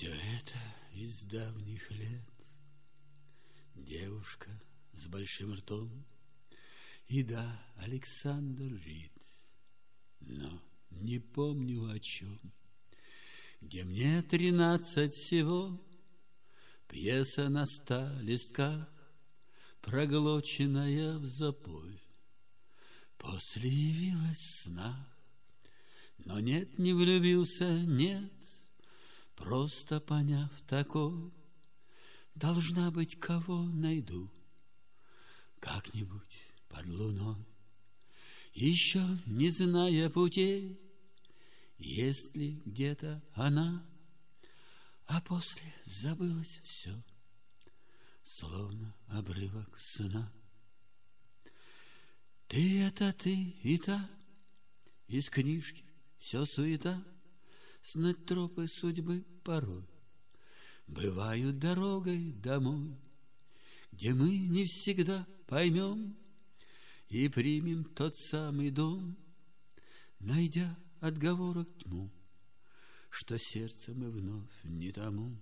Все это из давних лет. Девушка с большим ртом, и да, Александр Рид, но не помню о чем. Где мне 13 всего, пьеса на 100 листках, проглоченная в запой. После явилась в снах, но нет, не влюбился, нет, просто поняв такое, должна быть, кого найду как-нибудь под луной. Еще не зная путей, есть ли где-то она, а после забылось все, словно обрывок сна. Ты это ты и та, из книжки все суета, знать тропы судьбы порой бывают дорогой домой, где мы не всегда поймем и примем тот самый дом, найдя отговорок тьму, что сердце мы вновь не тому.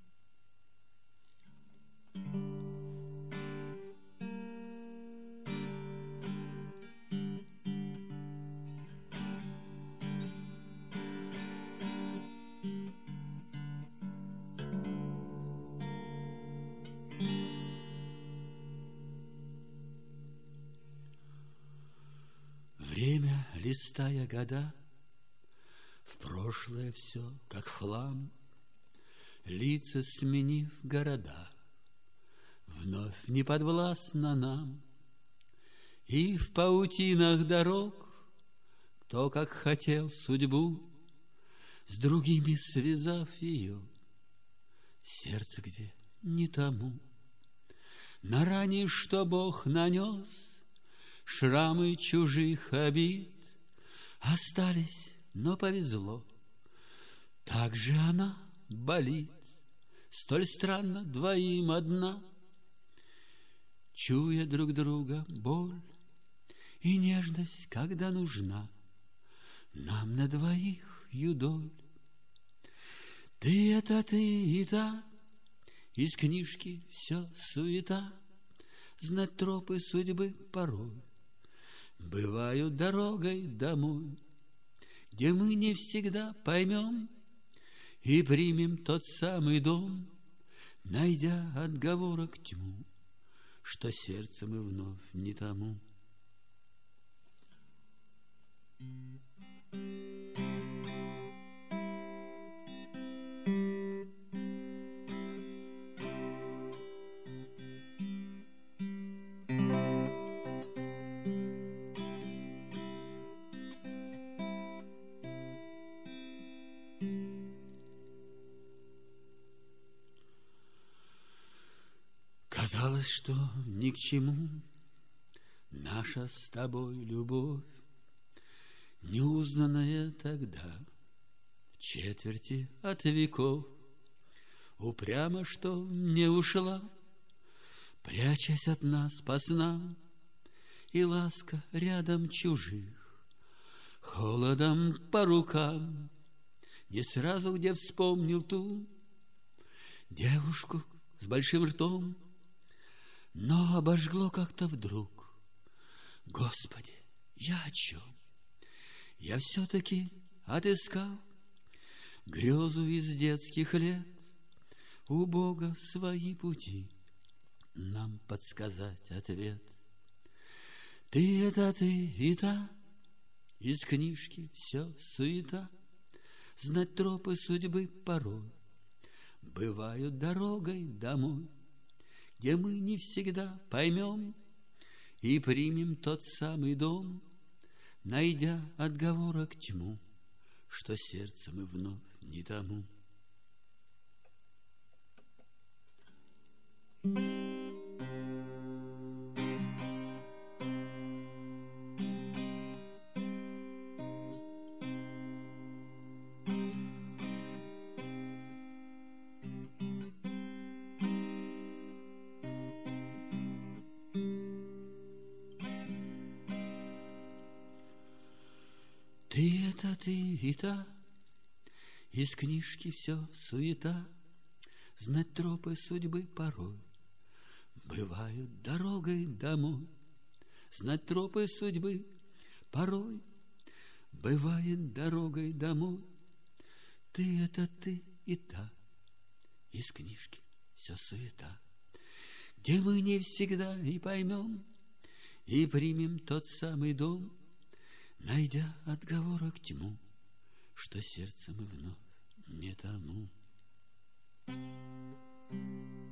Время, листая года, в прошлое все, как хлам, лица сменив города, вновь не подвластно нам. И в паутинах дорог, кто как хотел судьбу, с другими связав ее, сердце где не тому. На ране, что Бог нанес, шрамы чужих обид остались, но повезло. Так же она болит, столь странно двоим одна, чуя друг друга боль и нежность, когда нужна нам на двоих юдоль. Ты это ты и та, из книжки все суета, знать тропы судьбы порой бывают дорогой домой, где мы не всегда поймем и примем тот самый дом, найдя отговорок тьму, что сердце мы вновь не тому. Казалось, что ни к чему наша с тобой любовь, неузнанная тогда, в четверти от веков, упрямо что не ушла, прячась от нас по снам, и ласка рядом чужих, холодом по рукам. Не сразу где вспомнил ту девушку с большим ртом, но обожгло как-то вдруг. Господи, я о чем? Я все-таки отыскал грезу из детских лет, у Бога свои пути нам подсказать ответ. Ты это ты и та, из книжки все суета, знать тропы судьбы порой бывают дорогой домой, где мы не всегда поймем и примем тот самый дом, найдя отговорок тьму, что сердце мы вновь не тому. Ты это ты и та, Из книжки все суета, знать тропы судьбы порой. Бывают дорогой домой, знать тропы судьбы порой. Бывает дорогой домой. Ты — это ты и та. Из книжки все суета, где мы не всегда и поймем, и примем тот самый дом, найдя отговорок тьму, что сердце мы вновь не тому.